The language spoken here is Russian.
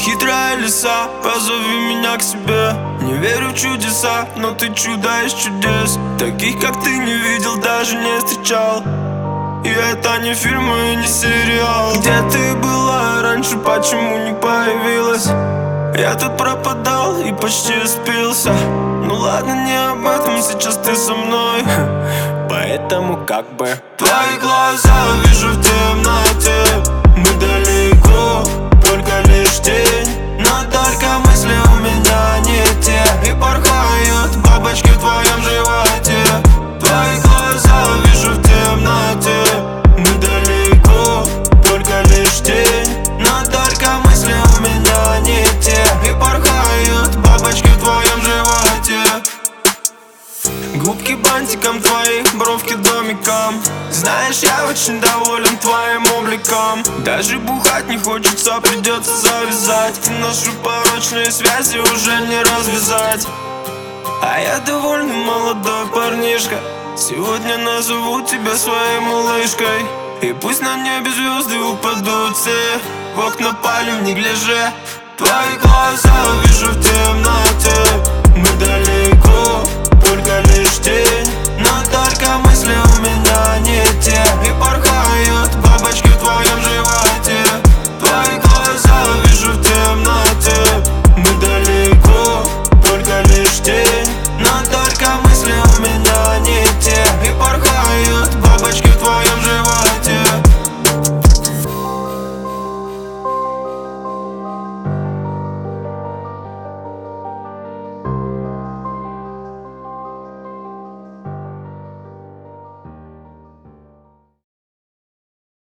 хитрая лиса, позови меня к себе. Не верю в чудеса, но ты чудо из чудес. Таких, как ты, не видел, даже не встречал. И это не фильм и не сериал. Где ты была раньше, почему не появилась? Я тут пропадал и почти спился. Ну ладно, не об этом, сейчас ты со мной. Поэтому как бы твои глаза вижу в темноте. Мы далеко, только лишь тень. Но только мысли у меня не те. И порхают бабочки в твоем животе. Твои глаза вижу в темноте. Мы далеко, только лишь тень. Но только мысли у меня не те. И порхают бабочки в твоем животе. Губки бантиком твои, бровки домиком. Знаешь, я очень доволен твоим обликом. Даже бухать не хочется, придется завязать. Наши порочные связи уже не развязать. А я довольно молодой парнишка. Сегодня назову тебя своей малышкой. И пусть на небе звезды упадут все. В окна палим, не гляже. Твои глаза вижу в темноте.